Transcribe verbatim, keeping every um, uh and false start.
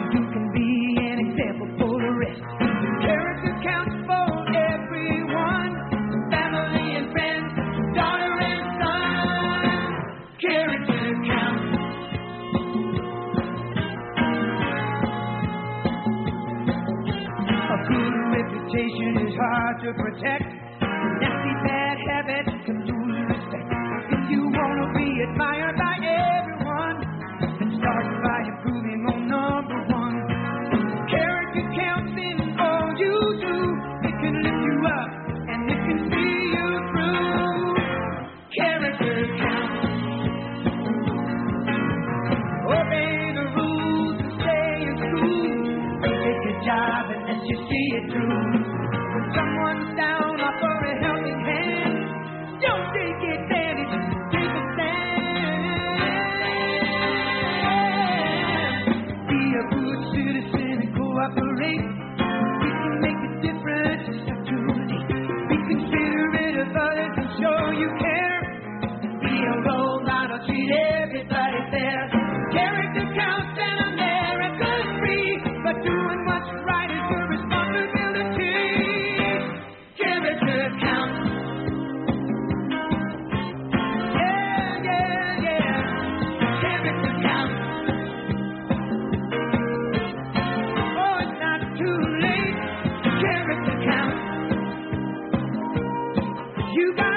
You can be an example for the rest. Character counts for everyone. Family and friends, daughter and son. Character counts. A good reputation is hard to protect. Nasty bad habits can lose respect. If you want to be admired by everyone, then start by improving on number one. Character counts in all you do. It can lift you up and it can see you through. Character counts. Obey the rules and stay in school. Take your job unless you see it through. When someone's down, offer a helping hand. Don't take advantage, take a stand. Be a good citizen and cooperate. We can make a difference, it's not too late. Be considerate of others and show you care. Be a role model, treat everybody fair. Character counts and America's free, but doing what's right is your responsibility. Character counts. Yeah, yeah, yeah. Character counts. Oh, it's not too late. Character counts. You got